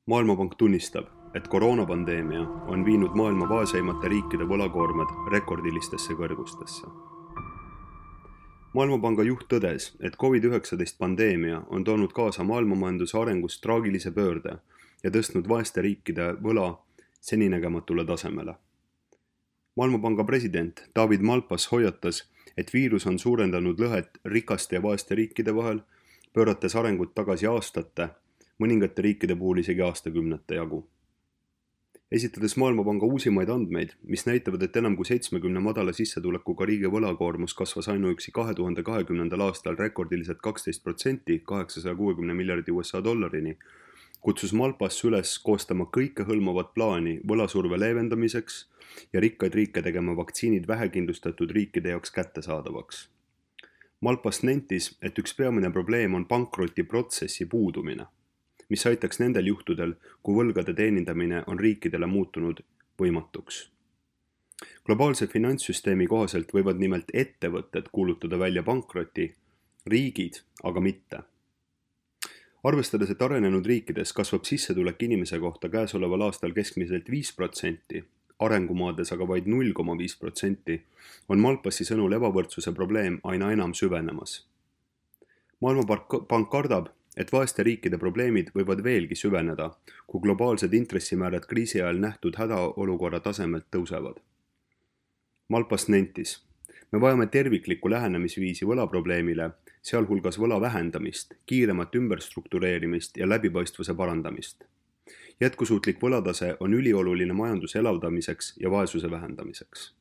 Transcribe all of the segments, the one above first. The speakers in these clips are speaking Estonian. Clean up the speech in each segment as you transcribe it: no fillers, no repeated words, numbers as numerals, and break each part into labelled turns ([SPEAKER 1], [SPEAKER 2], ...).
[SPEAKER 1] Maailmapank tunnistab, et koroonapandeemia on viinud maailma vaeseimate riikide võlakoormad rekordilistesse kõrgustesse. Maailmapanga juht tõdes, et COVID-19 pandeemia on toonud kaasa maailmamajanduse arengus traagilise pöörde ja tõstnud vaeste riikide võla seninägematule tasemele. Maailmapanga president David Malpass hoiatas, et viirus on suurendanud lõhet rikaste ja vaeste riikide vahel, pöörates arengut tagasi aastate, mõningate riikide puhul isegi aastakümnete jagu. Esitades Maailmapanga uusimaid andmeid, mis näitavad, et enam kui 70 madala sissetulekuga riigi võlakoormus kasvas ainuüksi 2020. aastal rekordilised 12% 860 miljardi USA dollarini, kutsus Malpass üles koostama kõikehõlmavat plaani võlasurve leevendamiseks ja rikkaid riike tegema vaktsiinid vähekindlustatud riikide jaoks kättesaadavaks. Malpass nentis, et üks peamine probleem on pankrotiprotsessi puudumine, mis aitaks nendel juhtudel, kui võlgade teenindamine on riikidele muutunud võimatuks. Globaalse finantssüsteemi kohaselt võivad nimelt ettevõtted kuulutada välja pankroti, riigid aga mitte. Arvestades, et arenenud riikides kasvab sissetulek inimese kohta käesoleval aastal keskmiselt 5%, arengumaades aga vaid 0,5%, on Malpassi sõnul ebavõrdsuse probleem aina enam süvenemas. Maailmapank kardab, et vaeste riikide probleemid võivad veelgi süveneda, kui globaalsed intressimäärad kriisi ajal nähtud hädaolukorra tasemelt tõusevad. Malpass nentis, me vajame terviklikku lähenemisviisi võlaprobleemile, sealhulgas võla vähendamist, kiiremat ümberstruktureerimist ja läbipaistvuse parandamist. Jätkusuutlik võlatase on ülioluline majanduse elavdamiseks ja vaesuse vähendamiseks.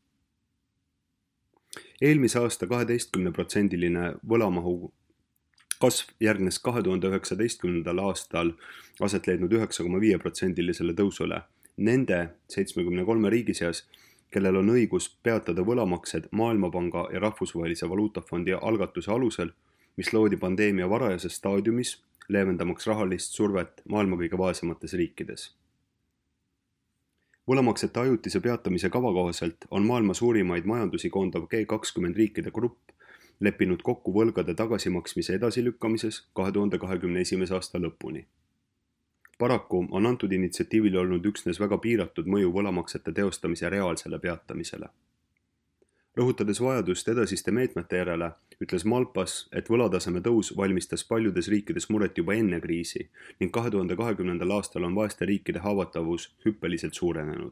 [SPEAKER 1] Eelmise aasta 12% võlamahu kasv järgnes 2019. aastal aset leidnud 9,5% tõusule nende 73 riigi seas, kellel on õigus peatada võlamaksed Maailmapanga ja Rahvusvahelise Valuutafondi algatuse alusel, mis loodi pandeemia varajases staadiumis, leevendamaks rahalist survet maailma kõige vaesemates riikides. Võlamaksete ajutise peatamise kava kohaselt on maailma suurimaid majandusi koondav G20 riikide grupp leppinud kokku võlgade tagasimaksmise edasilükkamises 2021. aasta lõpuni. Paraku on antud initsiatiivil olnud üksnes väga piiratud mõju võlamaksete teostamise reaalsele peatamisele. Rõhutades vajadust edasiste meetmete järele, ütles Malpass, et võlataseme tõus valmistas paljudes riikides muret juba enne kriisi ning 2020. aastal on vaeste riikide haavatavus hüppeliselt suurenenud.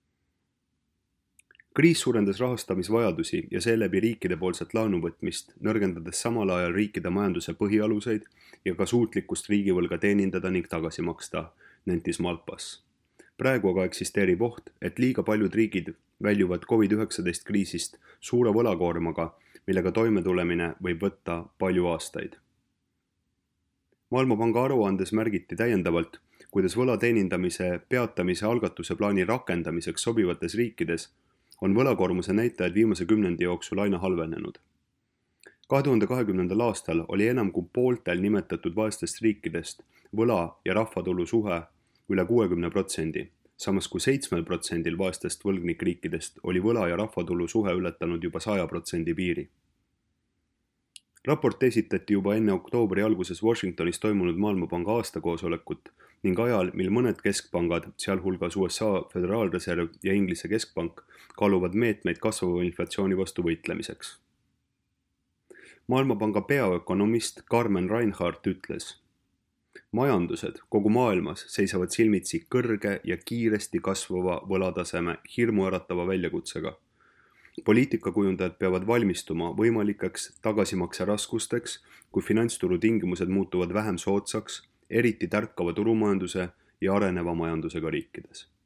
[SPEAKER 1] Kriis suurendas rahastamisvajadusi ja seeläbi riikide poolset laenuvõtmist, nõrgendades samal ajal riikide majanduse põhialuseid ja ka suutlikkust riigivõlga teenindada ning tagasi maksta, nentis Malpass. Praegu aga eksisteerib oht, et liiga paljud riigid väljuvad COVID-19 kriisist suure võlakoormaga, millega toimetulemine võib võtta palju aastaid. Maailmapanga aruandes märgiti täiendavalt, kuidas võla teenindamise peatamise algatuse plaani rakendamiseks sobivates riikides on võlakoormuse näitajad viimase kümnendi jooksul aina halvenenud. 2020. aastal oli enam kui pooltel nimetatud vaestest riikidest võla ja rahvatulu suhe üle 60%, samas kui 7% vaestest võlgnikriikidest oli võla ja rahvatulu suhe ületanud juba 100% piiri. Raport esitati juba enne oktoobri alguses Washingtonis toimunud Maailmapanga aastakoosolekut ning ajal, mil mõned keskpangad, sealhulgas USA Föderaalreserv ja Inglise keskpank, kaaluvad meetmeid kasvava inflatsiooni vastu võitlemiseks. Maailmapanga peaökonomist Carmen Reinhardt ütles, majandused kogu maailmas seisavad silmitsi kõrge ja kiiresti kasvava võlataseme hirmuäratava väljakutsega. Poliitikakujundajad peavad valmistuma võimalikeks tagasimakse raskusteks, kui finantsturu tingimused muutuvad vähem soodsaks, eriti tärkava turumajanduse ja areneva majandusega riikides.